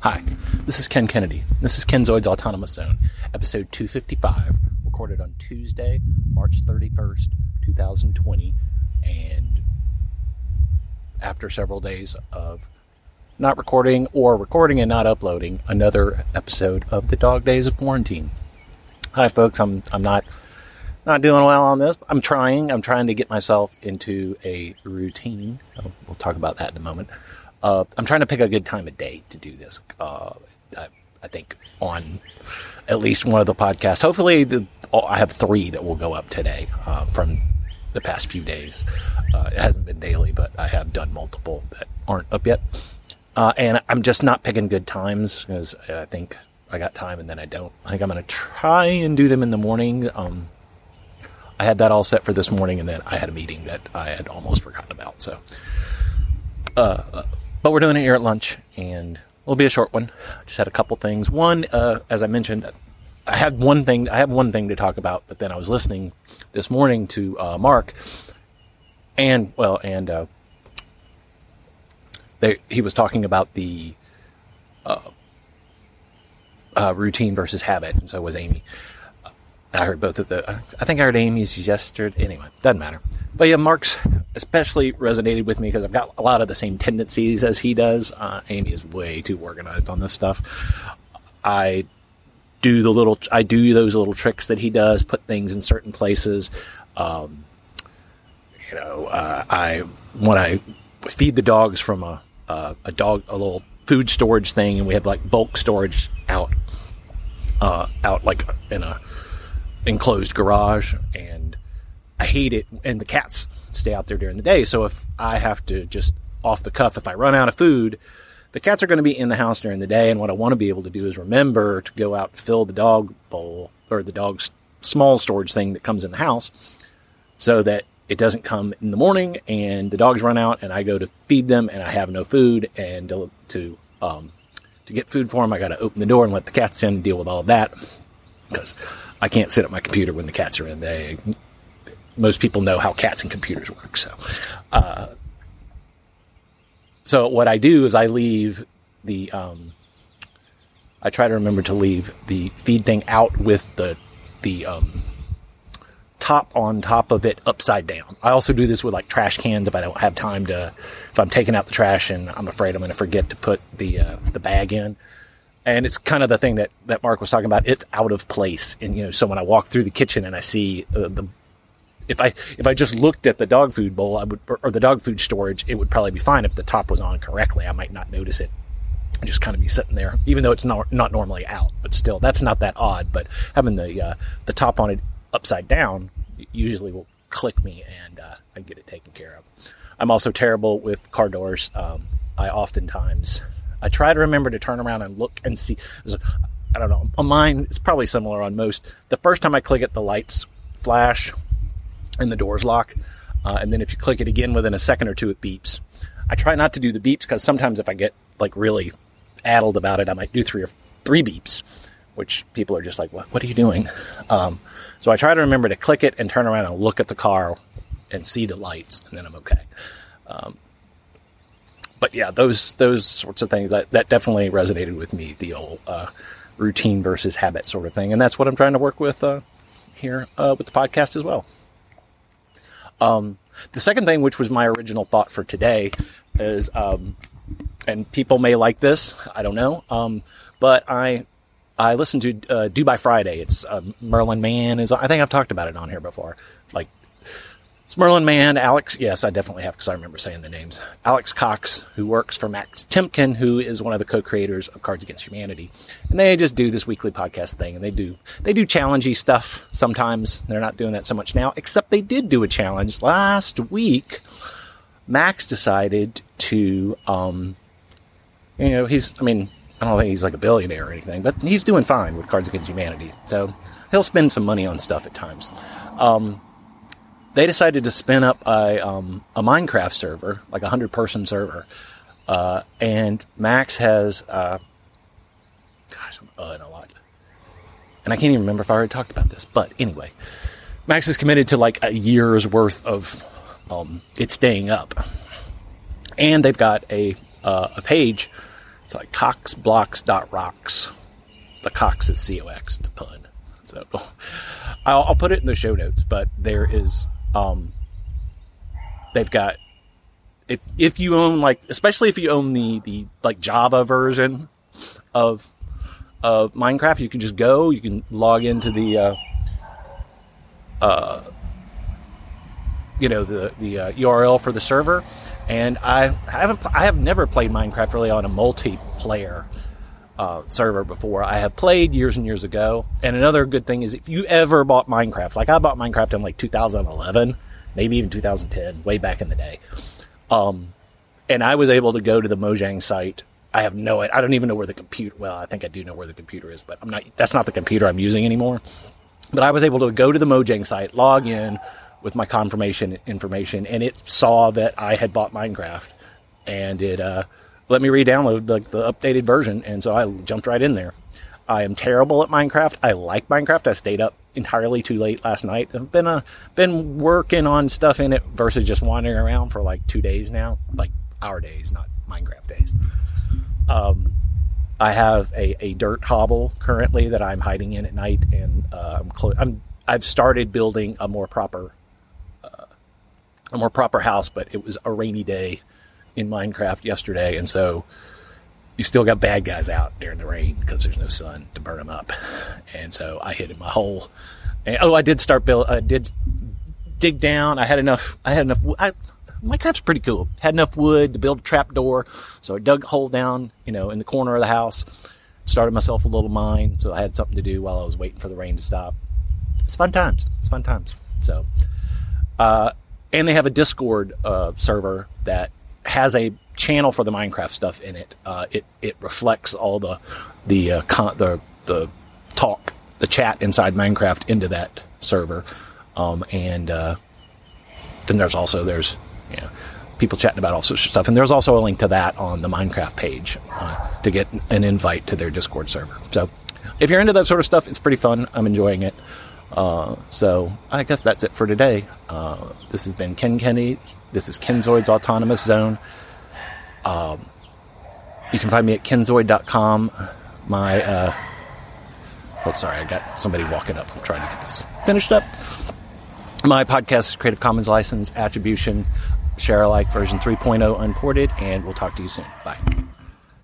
Hi, this is Ken Kennedy. This is Kenzoid's Autonomous Zone, episode 255, recorded on Tuesday, March 31st, 2020, and after several days of not recording or recording and not uploading, another episode of the Dog Days of Quarantine. Hi, folks. I'm not doing well on this. I'm trying to get myself into a routine. We'll talk about that in a moment. I'm trying to pick a good time of day to do this. I think on at least one of the podcasts. Hopefully, I have 3 that will go up today from the past few days. It hasn't been daily, but I have done multiple that aren't up yet. And I'm just not picking good times because I think I got time and then I don't. I think I'm going to try and do them in the morning. I had that all set for this morning, and then I had a meeting that I had almost forgotten about. So, but we're doing it here at lunch, and it'll be a short one. Just had a couple things. One, as I mentioned, I have one thing to talk about, but then I was listening this morning to Mark, he was talking about the routine versus habit, and so was Amy. I heard both of I think I heard Amy's yesterday. Anyway, doesn't matter. But yeah, Mark's especially resonated with me because I've got a lot of the same tendencies as he does. Amy is way too organized on this stuff. I do those little tricks that he does, put things in certain places. When I feed the dogs from a little food storage thing, and we have like bulk storage out like in a enclosed garage, and I hate it, and the cats stay out there during the day, so if I have to just off the cuff, if I run out of food, the cats are going to be in the house during the day, and what I want to be able to do is remember to go out and fill the dog bowl or the dog's small storage thing that comes in the house so that it doesn't come in the morning and the dogs run out and I go to feed them and I have no food, and to get food for them I got to open the door and let the cats in and deal with all of that because I can't sit at my computer when the cats are in. Most people know how cats and computers work. So what I do is I leave I try to remember to leave the feed thing out with the top on top of it upside down. I also do this with like trash cans if I don't have time if I'm taking out the trash and I'm afraid I'm going to forget to put the bag in. And it's kind of the thing that Mark was talking about. It's out of place. And, so when I walk through the kitchen and I see if I just looked at the dog food bowl, or the dog food storage, it would probably be fine if the top was on correctly. I might not notice it. I just kind of be sitting there, even though it's not normally out, but still that's not that odd. But having the top on it upside down usually will click me and I get it taken care of. I'm also terrible with car doors. I try to remember to turn around and look and see. I don't know. On mine, it's probably similar on most. The first time I click it, the lights flash and the doors lock. And then if you click it again within a second or two, it beeps. I try not to do the beeps because sometimes if I get like really addled about it, I might do 3 beeps, which people are just like, what are you doing? So I try to remember to click it and turn around and look at the car and see the lights, and then I'm okay. But yeah, those sorts of things, that definitely resonated with me, the old routine versus habit sort of thing. And that's what I'm trying to work with here with the podcast as well. The second thing, which was my original thought for today, is, and people may like this, I don't know, but I listened to Do by Friday. It's Merlin Mann I think I've talked about it on here before. Like, it's Merlin Mann, Alex, yes, I definitely have because I remember saying the names. Alex Cox, who works for Max Temkin, who is one of the co-creators of Cards Against Humanity. And they just do this weekly podcast thing, and they do challengey stuff sometimes. They're not doing that so much now, except they did do a challenge last week. Max decided to, I don't think he's like a billionaire or anything, but he's doing fine with Cards Against Humanity. So he'll spend some money on stuff at times. They decided to spin up a Minecraft server, like a 100-person server. And Max has, I'm a lot. And I can't even remember if I already talked about this. But anyway, Max is committed to like a year's worth of it staying up. And they've got a page It's like coxblocks.rocks. The Cox is COX. It's a pun. So I'll put it in the show notes, but there is, they've got, if you own, like, especially if you own the like Java version of Minecraft, you can just go, you can log into the, URL for the server. And I have never played Minecraft really on a multiplayer server before. I have played years and years ago. And another good thing is if you ever bought Minecraft, like I bought Minecraft in like 2011, maybe even 2010, way back in the day. And I was able to go to the Mojang site. I don't even know where the computer, well, I think I do know where the computer is, but that's not the computer I'm using anymore. But I was able to go to the Mojang site, log in with my confirmation information, and it saw that I had bought Minecraft, and it let me re-download the updated version, and so I jumped right in there. I am terrible at Minecraft. I like Minecraft. I stayed up entirely too late last night. I've been working on stuff in it versus just wandering around for like 2 days now, like our days, not Minecraft days. I have a dirt hovel currently that I'm hiding in at night, and I've started building a more proper house, but it was a rainy day in Minecraft yesterday, and so you still got bad guys out during the rain because there's no sun to burn them up. And so I hid in my hole. And, I did dig down. I had enough. Minecraft's pretty cool. Had enough wood to build a trap door, so I dug a hole down, in the corner of the house. Started myself a little mine, so I had something to do while I was waiting for the rain to stop. It's fun times. So, and they have a Discord server that has a channel for the Minecraft stuff in it. It reflects all the talk, the chat inside Minecraft into that server, and then there's people chatting about all sorts of stuff, and there's also a link to that on the Minecraft page to get an invite to their Discord server. So if you're into that sort of stuff, it's pretty fun. I'm enjoying it. So I guess that's it for today. This has been Ken Kennedy. This is Kenzoid's Autonomous Zone. You can find me at kenzoid.com. Sorry, I got somebody walking up. I'm trying to get this finished up. My podcast is Creative Commons License Attribution, Share Alike version 3.0 unported, and we'll talk to you soon. Bye.